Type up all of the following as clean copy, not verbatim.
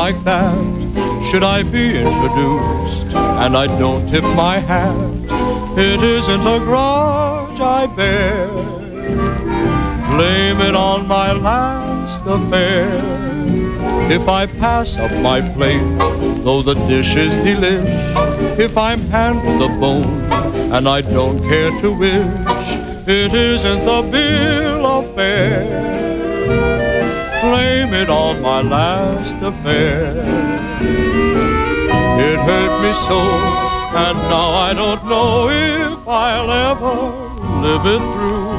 like that should I be introduced and I don't tip my hat? It isn't a grudge I bear. Blame it on my last affair. If I pass up my plate, though the dish is delish, if I'm handed a bone and I don't care to wish, it isn't the bill of fare. Blame it on my last affair. It hurt me so, and now I don't know if I'll ever live it through.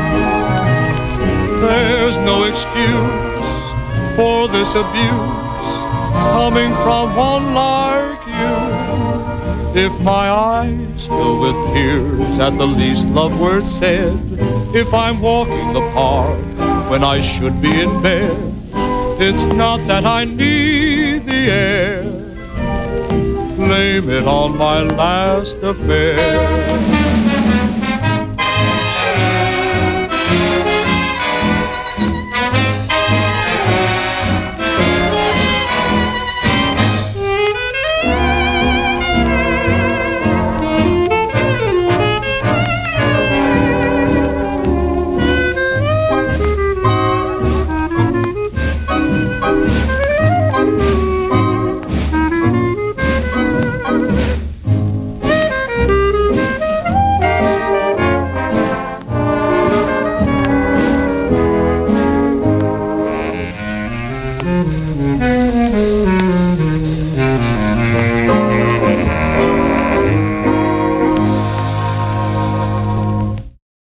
There's no excuse for this abuse coming from one like you. If my eyes fill with tears at the least love word said, if I'm walking the park when I should be in bed, it's not that I need the air. Blame it on my last affair.